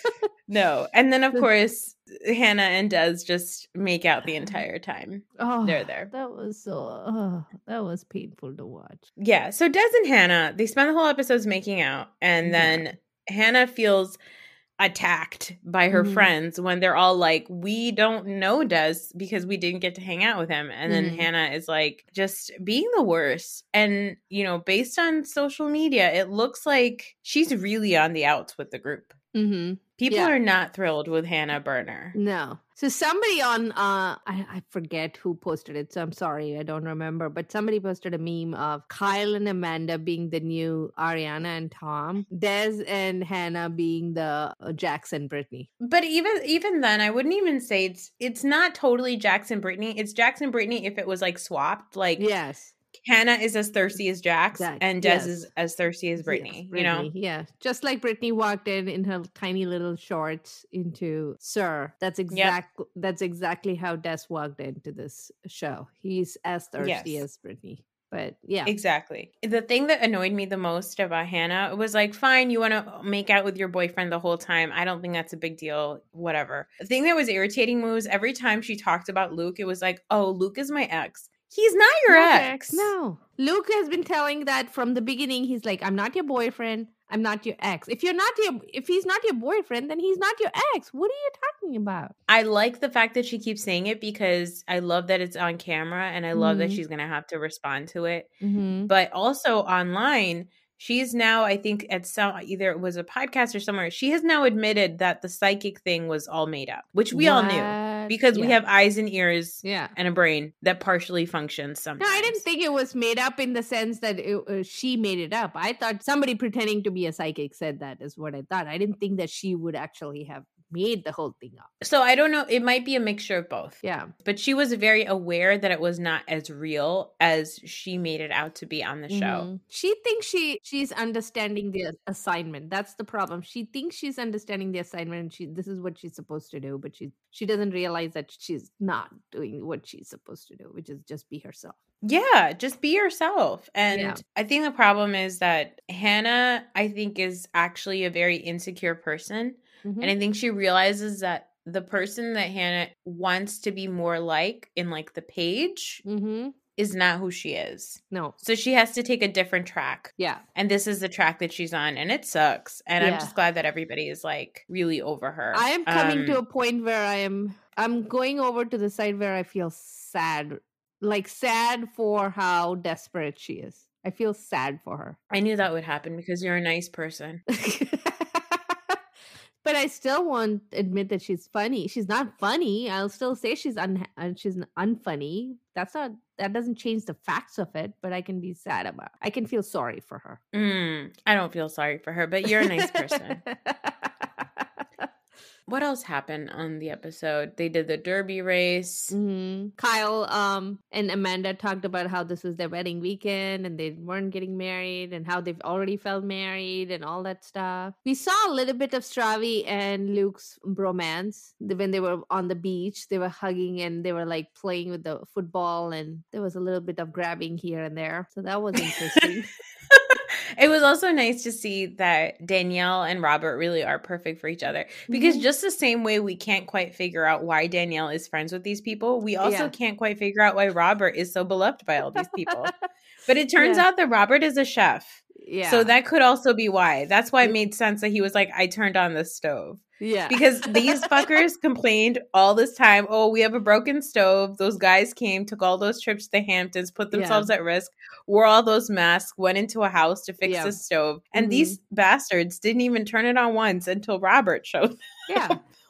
No. And then, of course, Hannah and Des just make out the entire time. Oh, They're there. That was so. Oh, that was painful to watch. Yeah. So Des and Hannah, they spend the whole episodes making out. And then Hannah feels attacked by her Mhm. friends when they're all like, we don't know Des because we didn't get to hang out with him. And then Mhm. Hannah is like, just being the worst. And, you know, based on social media, it looks like she's really on the outs with the group. Mm-hmm. People Yeah. are not thrilled with Hannah Burner. No. So somebody on uh I, I forget who posted it, so I'm sorry, I don't remember, but somebody posted a meme of Kyle and Amanda being the new Ariana and Tom, Des and Hannah being the uh, Jackson Brittany. But even even then, I wouldn't even say it's it's not totally Jackson Brittany. It's Jackson Brittany if it was like swapped. Like Yes. Hannah is as thirsty as Jax, Jax, and Des yes. is as thirsty as Brittany. You know, Brittany, yeah. Just like Brittany walked in in her tiny little shorts into Sir. That's exact that's exactly how Des walked into this show. He's as thirsty Yes. as Brittany. But yeah. exactly. The thing that annoyed me the most about Hannah was like, fine, you want to make out with your boyfriend the whole time. I don't think that's a big deal. Whatever. The thing that was irritating was every time she talked about Luke, it was like, oh, Luke is my ex. He's not your Not ex. No. Luke has been telling that from the beginning. He's like, I'm not your boyfriend. I'm not your ex. If you're not your if he's not your boyfriend, then he's not your ex. What are you talking about? I like the fact that she keeps saying it because I love that it's on camera and I love that Mhm. she's going to have to respond to it. Mm-hmm. But also online, she's now, I think at some, either it was a podcast or somewhere, she has now admitted that the psychic thing was all made up, which we all knew because we Yeah. have eyes and ears Yeah. and a brain that partially functions No, sometimes. I didn't think it was made up in the sense that it, uh, she made it up. I thought somebody pretending to be a psychic said that is what I thought. I didn't think that she would actually have made the whole thing up. So I don't know. It might be a mixture of both. Yeah. But she was very aware that it was not as real as she made it out to be on the show. Mhm. She thinks she she's understanding the assignment. That's the problem. She thinks she's understanding the assignment and she this is what she's supposed to do, but she she doesn't realize that she's not doing what she's supposed to do, which is just be herself. Yeah, just be yourself. And Yeah. I think the problem is that Hannah, I think, is actually a very insecure person. Mhm. And I think she realizes that the person that Hannah wants to be more like in like the page Mhm. is not who she is. No. So she has to take a different track. Yeah. And this is the track that she's on. And it sucks. And I'm Yeah. just glad that everybody is like really over her. I am coming Um, to a point where I am I'm going over to the side where I feel sad. Like sad for how desperate she is. I feel sad for her. I knew that would happen because you're a nice person. But I still won't admit that she's funny. She's not funny. I'll still say she's un uh, she's unfunny. That's not that doesn't change the facts of it, but I can be sad about. I can feel sorry for her. Mm, I don't feel sorry for her, but you're a nice person. What else happened on the episode? They did the derby race. Mhm. Kyle um and Amanda talked about how this was their wedding weekend and they weren't getting married and how they've already felt married and all that stuff. We saw a little bit of Stravi and Luke's bromance when they were on the beach. They were hugging and they were like playing with the football and there was a little bit of grabbing here and there. So that was interesting. It was also nice to see that Danielle and Robert really are perfect for each other because Mhm. just the same way we can't quite figure out why Danielle is friends with these people, we also Yeah. can't quite figure out why Robert is so beloved by all these people. But it turns Yeah. out that Robert is a chef. Yeah. So that could also be why. That's why it made sense that he was like, I turned on the stove. yeah. Because these fuckers complained all this time, oh, we have a broken stove. Those guys came, took all those trips to the Hamptons, put Yeah. themselves at risk, wore all those masks, went into a house to fix Yeah. the stove. And Mhm. these bastards didn't even turn it on once until Robert showed. Yeah.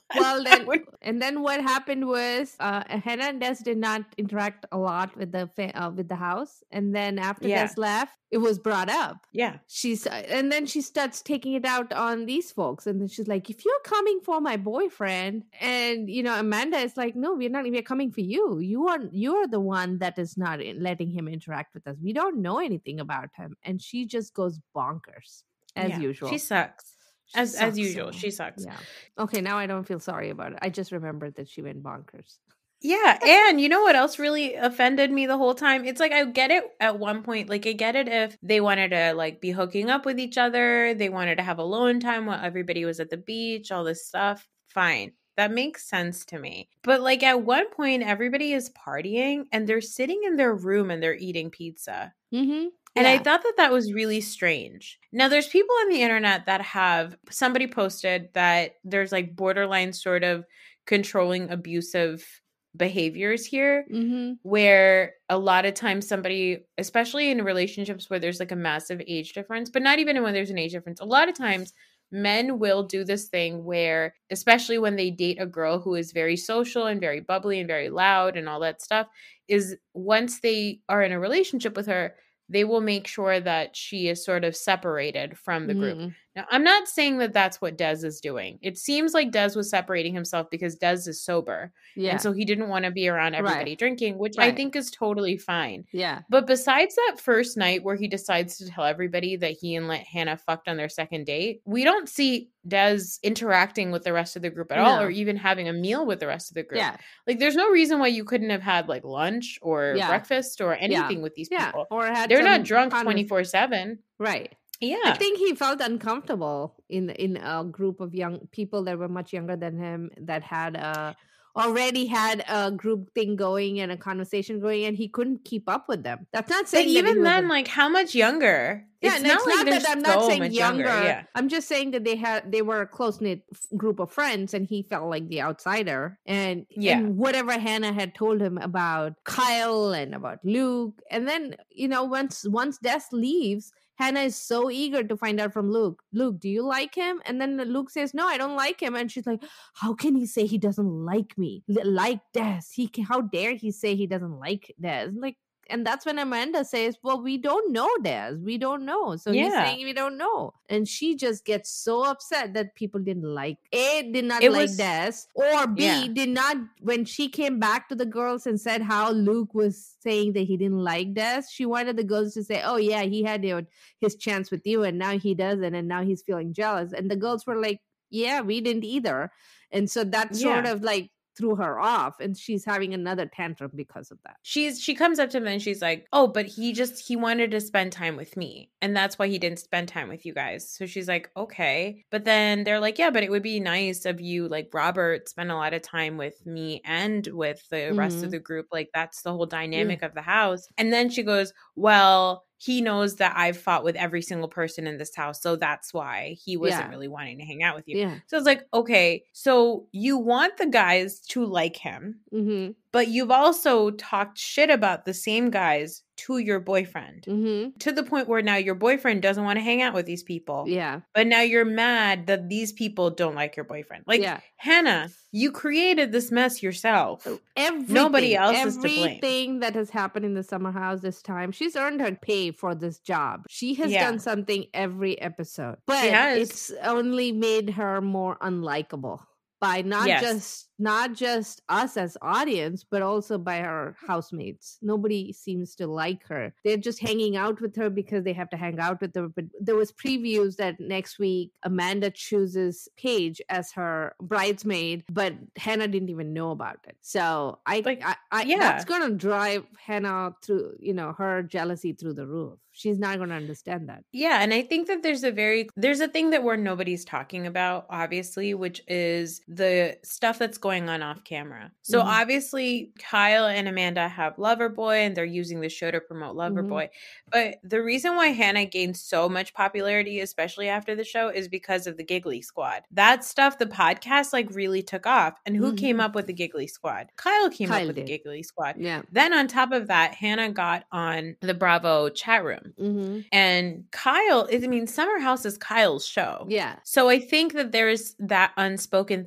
Well, then, and then what happened was uh, Hannah and Des did not interact a lot with the fa- uh, with the house, and then after Yeah. Des left, it was brought up. Yeah. She's and then she starts taking it out on these folks, and then she's like, "If you're coming for my boyfriend," and you know, Amanda is like, "No, we're not. We're coming for you. You are you're the one that is not letting him interact with us. We don't know anything about him," and she just goes bonkers as Yeah. usual. She sucks. She As as sucks usual, so- she sucks. Yeah. Okay, now I don't feel sorry about it. I just remembered that she went bonkers. Yeah, and you know what else really offended me the whole time? It's like I get it at one point, like I get it if they wanted to like be hooking up with each other, they wanted to have alone time while everybody was at the beach, all this stuff. Fine. That makes sense to me. But like at one point everybody is partying and they're sitting in their room and they're eating pizza. Mm-hmm. And I thought that that was really strange. Now, there's people on the internet that have, somebody posted that there's like borderline sort of controlling abusive behaviors here, Mm-hmm. where a lot of times somebody, especially in relationships where there's like a massive age difference, but not even when there's an age difference, a lot of times men will do this thing where, especially when they date a girl who is very social and very bubbly and very loud and all that stuff, is once they are in a relationship with her, they will make sure that she is sort of separated from the group. Mm-hmm. Now, I'm not saying that that's what Des is doing. It seems like Des was separating himself because Des is sober. Yeah. And so he didn't want to be around everybody Right. drinking, which I Right. think is totally fine. Yeah. But besides that first night where he decides to tell everybody that he and Hannah fucked on their second date, we don't see Des interacting with the rest of the group at all, No. or even having a meal with the rest of the group. Yeah. Like, there's no reason why you couldn't have had like lunch or Yeah. breakfast or anything with these Yeah. people. Or had They're some not drunk convers- twenty-four seven. Right. Yeah. I think he felt uncomfortable in in a group of young people that were much younger than him that had a already had a group thing going and a conversation going, and he couldn't keep up with them. That's not But saying that he even was then, a- like, how much younger? yeah, it's no, not it's like not they're that I'm not so saying much younger. Yeah. I'm just saying that they had they were a close knit group of friends, and he felt like the outsider. And Yeah. and whatever Hannah had told him about Kyle and about Luke, and then you know once once Des leaves, Hannah is so eager to find out from Luke. Luke, do you like him? And then Luke says, no, I don't like him. And she's like, how can he say he doesn't like me? L- Like Des? He can, how dare he say he doesn't like Des? Like, and that's when Amanda says, well, we don't know Des. We don't know. So he's Yeah. saying we don't know. And she just gets so upset that people didn't like A, did not It like was- Des, or B, Yeah. did not, when she came back to the girls and said how Luke was saying that he didn't like Des, she wanted the girls to say, oh yeah, he had your, his chance with you and now he doesn't, and now he's feeling jealous. And the girls were like, yeah, we didn't either. And so that sort Yeah. of like threw her off, and she's having another tantrum because of that. She's she comes up to him and she's like, oh, but he just he wanted to spend time with me, and that's why he didn't spend time with you guys. So she's like, okay. But then they're like, yeah, but it would be nice of you, like Robert, spend a lot of time with me and with the rest Mhm. of the group. Like, that's the whole dynamic of the house. And then she goes, well, he knows that I've fought with every single person in this house, so that's why he wasn't Yeah. really wanting to hang out with you. Yeah. So it's like, okay, so you want the guys to like him, Mm-hmm. but you've also talked shit about the same guys to your boyfriend, Mm-hmm. to the point where now your boyfriend doesn't want to hang out with these people. Yeah. But now you're mad that these people don't like your boyfriend. Like, yeah. Hannah, you created this mess yourself. Everything, Nobody else is to blame. Everything that has happened in the summer house this time, she's earned her pay for this job. She has Yeah. done something every episode, but has. it's only made her more unlikable by not Yes. just not just us as audience, but also by her housemates. Nobody seems to like her. They're just hanging out with her because they have to hang out with her. But there was previews that next week Amanda chooses Paige as her bridesmaid, but Hannah didn't even know about it. So I, Like, I, I yeah. that's gonna drive Hannah through, you know, her jealousy through the roof. She's not gonna understand that. Yeah, and I think that there's a very there's a thing that where nobody's talking about, obviously, which is the stuff that's going on off camera. So Mhm. obviously Kyle and Amanda have Loverboy and they're using the show to promote Loverboy. But the reason why Hannah gained so much popularity, especially after the show, is because of the Giggly Squad. That stuff, the podcast like really took off. And who Mhm. came up with the Giggly Squad? Kyle came Kyle up with did. the Giggly Squad. Yeah. Then on top of that, Hannah got on the Bravo chat room. Mm-hmm. And Kyle, I mean, Summer House is Kyle's show. Yeah. So I think that there's that unspoken thing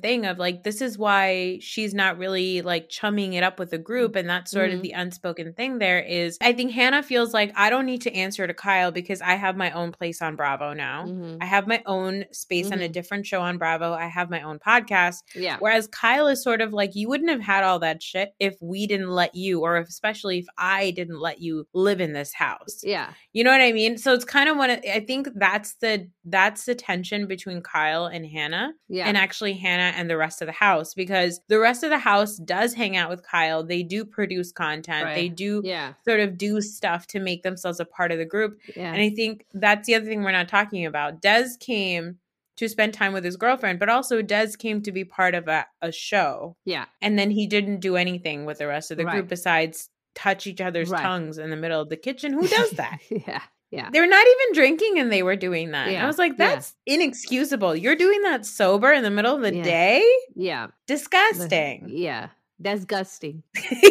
thing of like, this is why she's not really like chumming it up with the group. And that's sort mm-hmm. of the unspoken thing there is I think Hannah feels like I don't need to answer to Kyle because I have my own place on Bravo now. Mm-hmm. I have my own space mm-hmm. on a different show on Bravo. I have my own podcast. Yeah. Whereas Kyle is sort of like, you wouldn't have had all that shit if we didn't let you, or if, especially if I didn't let you live in this house. Yeah. You know what I mean? So it's kind of one of, I think that's the, that's the tension between Kyle and Hannah yeah. and actually Hannah and the rest of the house, because the rest of the house does hang out with Kyle. They do produce content. Right. They do yeah. sort of do stuff to make themselves a part of the group. Yeah. And I think that's the other thing we're not talking about. Des came to spend time with his girlfriend, but also Des came to be part of a, a show. Yeah. And then he didn't do anything with the rest of the right. group besides touch each other's right. tongues in the middle of the kitchen. Who does that? yeah. Yeah. They were not even drinking and they were doing that. Yeah. I was like, that's yeah. inexcusable. You're doing that sober in the middle of the yeah. day? Yeah. Disgusting. The, yeah. Disgusting.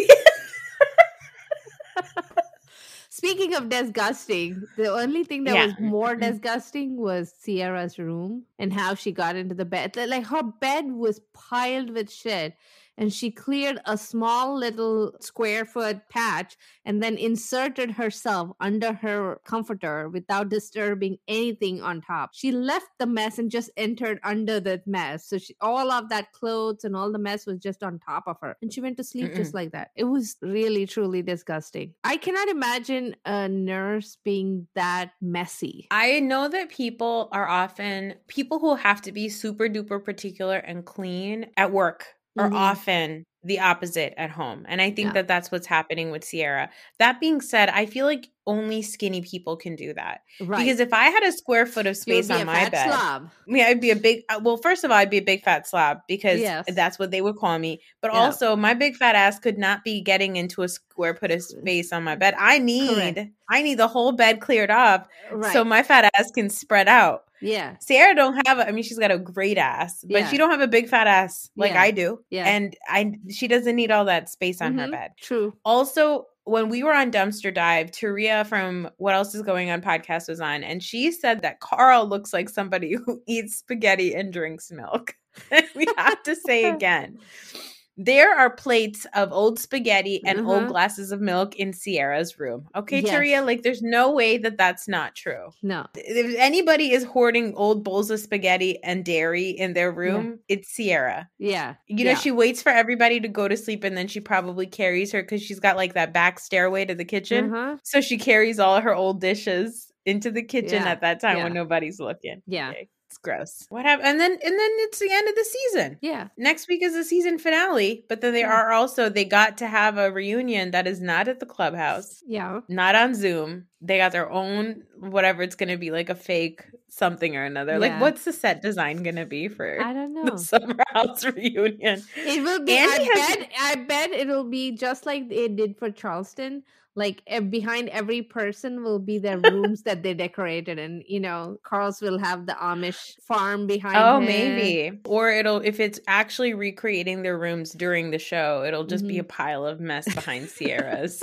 Speaking of disgusting, the only thing that yeah. was more disgusting was Sierra's room and how she got into the bed. Like her bed was piled with shit. And she cleared a small little square foot patch and then inserted herself under her comforter without disturbing anything on top. She left the mess and just entered under the mess. So she, all of that clothes and all the mess was just on top of her. And she went to sleep Mm-mm. just like that. It was really, truly disgusting. I cannot imagine a nurse being that messy. I know that people are often, people who have to be super duper particular and clean at work are mm-hmm. often the opposite at home. And I think yeah. that that's what's happening with Sierra. That being said, I feel like only skinny people can do that. Right. Because if I had a square foot of space on my bed, slab. yeah, I'd be a big, well, first of all, I'd be a big fat slob because yes. that's what they would call me. But yeah. also my big fat ass could not be getting into a square foot of space on my bed. I need, Correct. I need the whole bed cleared off right. so my fat ass can spread out. Yeah. Sarah don't have, a, I mean, she's got a great ass, but yeah. she don't have a big fat ass like yeah. I do. Yeah. And I, she doesn't need all that space on mm-hmm. her bed. True. Also, when we were on Dumpster Dive, Taria from What Else Is Going On podcast was on, and she said that Carl looks like somebody who eats spaghetti and drinks milk. We have to say again, there are plates of old spaghetti and mm-hmm. old glasses of milk in Sierra's room. Okay, yes. Taria, like there's no way that that's not true. No. If anybody is hoarding old bowls of spaghetti and dairy in their room, yeah. it's Sierra. Yeah. You know, yeah. she waits for everybody to go to sleep and then she probably carries her because she's got like that back stairway to the kitchen. Uh-huh. So she carries all her old dishes into the kitchen yeah. at that time yeah. when nobody's looking. Yeah. Okay. It's gross. What happened? And then and then it's the end of the season. Yeah. Next week is the season finale, but then they yeah. are also they got to have a reunion that is not at the clubhouse. Yeah. Not on Zoom. They got their own whatever it's going to be, like a fake something or another. Yeah. Like what's the set design going to be for I don't know. the Summer House reunion? It will be Andy I has- bet I bet it'll be just like it did for Charleston. Like uh, behind every person will be their rooms that they decorated, and you know, Carl's will have the Amish farm behind. Oh, him. maybe. Or it'll if it's actually recreating their rooms during the show, it'll just mm-hmm. be a pile of mess behind Sierra's.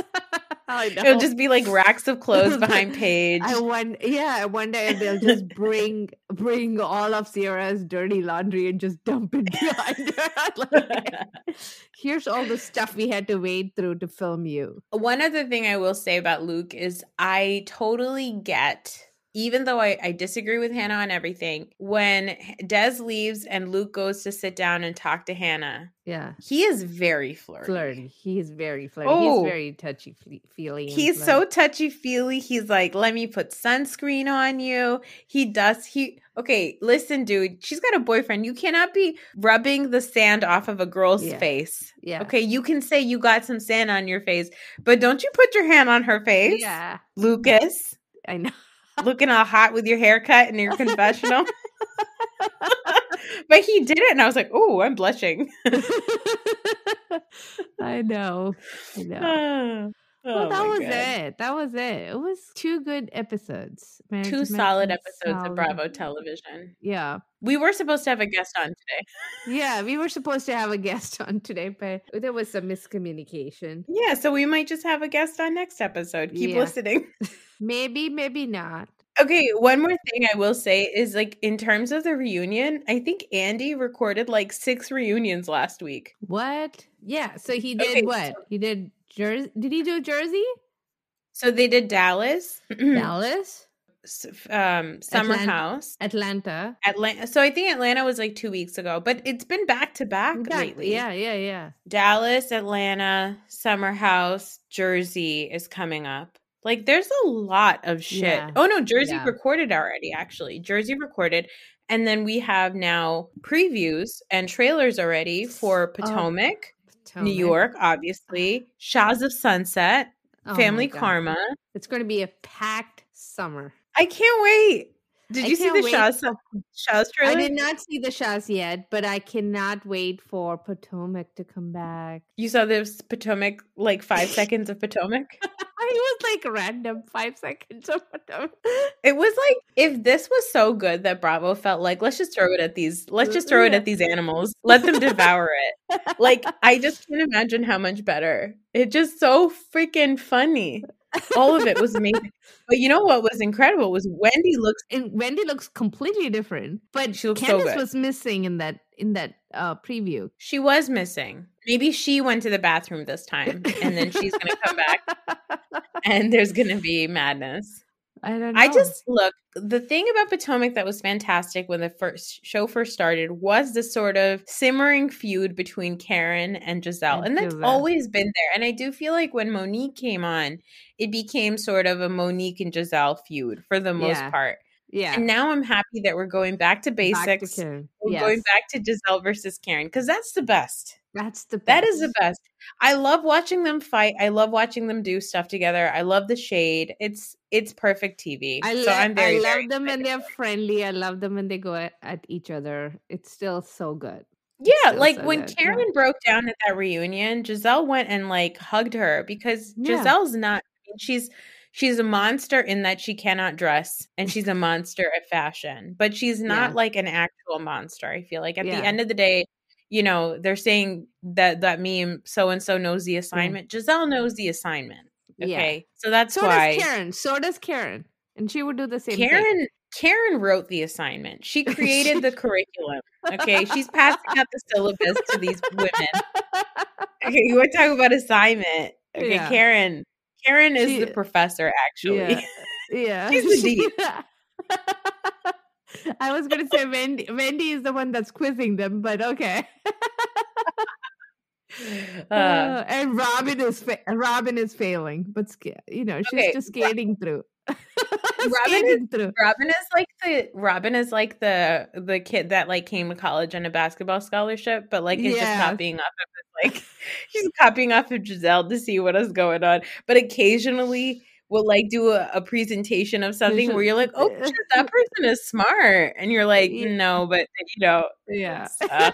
I know. It'll just be like racks of clothes behind Paige. I wonder, yeah, I wonder if they'll just bring bring all of Sierra's dirty laundry and just dump it behind her. Like, here's all the stuff we had to wade through to film you. One other thing I will say about Luke is I totally get, even though I, I disagree with Hannah on everything, when Des leaves and Luke goes to sit down and talk to Hannah, yeah, he is very flirty. Flirty. He is very flirty. Oh, he's very touchy-feely. He's so touchy-feely. He's like, let me put sunscreen on you. He does. He Okay, listen, dude. She's got a boyfriend. You cannot be rubbing the sand off of a girl's yeah. face. Yeah. Okay, you can say you got some sand on your face, but don't you put your hand on her face. Yeah. Lucas. I know. Looking all hot with your haircut in your confessional. But he did it, and I was like, oh, I'm blushing. I know. I know. Oh, well, that was God. it. That was it. It was two good episodes. Marriage Two to solid Medicine, episodes solid. of Bravo television. Yeah. We were supposed to have a guest on today. Yeah, we were supposed to have a guest on today, but there was some miscommunication. Yeah, so we might just have a guest on next episode. Keep Yeah. listening. Maybe, maybe not. Okay, one more thing I will say is, like, in terms of the reunion, I think Andy recorded, like, six reunions last week. What? Yeah, so he did Okay, what? so He did Jersey. Did he do Jersey? so they did Dallas, Dallas? s- um, Summer Atlan- House, Atlanta. Atlanta. So I think Atlanta was like two weeks ago, but it's been back to back Back- lately. Yeah, yeah, yeah. Dallas, Atlanta, Summer House, Jersey is coming up. Like, there's a lot of shit. Yeah. Oh no, Jersey Yeah. recorded already, actually. Jersey recorded. And then we have now previews and trailers already for Potomac, New Potomac. York, obviously, Shahs of Sunset, Oh Family my God. Karma. It's going to be a packed summer. I can't wait. Did I you see can't the wait Shahs, for- Shahs trailer? I did not see the shots yet, but I cannot wait for Potomac to come back. You saw this Potomac, like five seconds of Potomac? I was like random five seconds of Potomac. It was like, if this was so good that Bravo felt like, let's just throw it at these, let's just throw it Yeah. at these animals. Let them devour it. Like, I just can't imagine how much better. It's just so freaking funny. All of it was amazing. But you know what was incredible was Wendy looks, And Wendy looks completely different, but She looks so Candace good. was missing in that in that uh, preview. she was missing. Maybe she went to the bathroom this time and then she's going to come back and there's going to be madness. I don't know. I just look, the thing about Potomac that was fantastic when the first show first started was the sort of simmering feud between Karen and Giselle. And And that's Giselle. always been there. And I do feel like when Monique came on, it became sort of a Monique and Giselle feud for the most Yeah. part. yeah. And now I'm happy that we're going back to Back to basics. Karen. We're Yes. going back to Giselle versus Karen because that's the best. That's the best. That is the best. I love watching them fight. I love watching them do stuff together. I love the shade. It's it's perfect T V. I, so lo- I'm very I love very them when excited. they're friendly. I love them when they go at, at each other. It's still so good. Yeah, still like so when good, yeah. Karen broke down at that reunion, Giselle went and like hugged her because Yeah. Giselle's not she's she's a monster in that she cannot dress and she's a monster at fashion, but she's not Yeah. like an actual monster. I feel like at Yeah. the end of the day, you know, they're saying that that meme so and so knows the assignment. Giselle knows the assignment. Yeah. Okay. So that's So why does Karen. So does Karen. And she would do the same thing. Karen Karen wrote the assignment. She created the curriculum. Okay. She's passing out the syllabus to these women. Okay, you want to talk about assignment. Okay, Yeah. Karen. Karen is She- the professor, actually. Yeah. Yeah. She's the dean. I was going to say Wendy, Wendy is the one that's quizzing them, but okay. Uh, Uh, and Robin is fa- Robin is failing, but sca- you know, she's Okay, just skating through. Robin skating through. Robin is like the Robin is like the the kid that like came to college on a basketball scholarship, but like is just Yeah. copying off of it. Like she's copying off of Giselle to see what is going on, but occasionally will like do a, a presentation of something where you're like, oh, shit, that person is smart, and you're like, Yeah. no, but you know, Yeah. it's, uh,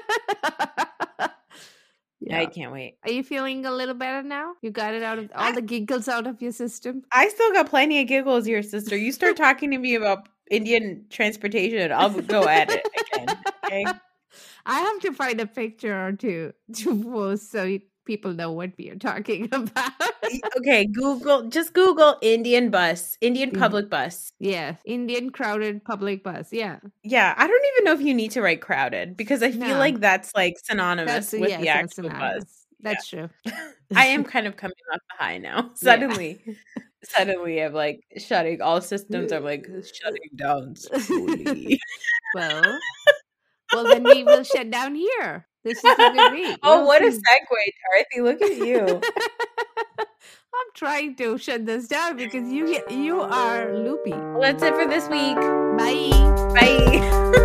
Yeah. I can't wait. Are you feeling a little better now? You got it out of all I- the giggles out of your system? I still got plenty of giggles here, sister. You start talking to me about Indian transportation, I'll go at it again. Okay. I have to find a picture or two to post so you- people know what we are talking about. Okay, Google, just Google Indian bus, Indian Mhm. public bus. Yeah, Indian crowded public bus. Yeah, Yeah, I don't even know if you need to write crowded because I feel No. like that's like synonymous with yes, the that's actual bus. synonymous. That's true. I am kind of coming off the high now. Suddenly, suddenly I'm like shutting all systems. I'm like shutting down slowly. Well, well, then we will shut down here. This is a good week. Oh, We'll what a see. segue, Dorothy! Look at you. I'm trying to shut this down because you you are loopy. Well, that's it for this week. Bye. Bye.